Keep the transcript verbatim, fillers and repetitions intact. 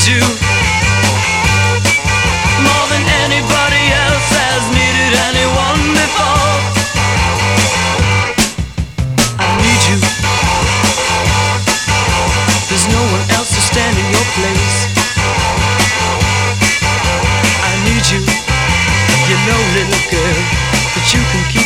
you more than anybody else has needed anyone before. I need you. There's no one else to stand in your place. I need you. You know, little girl, that you can keep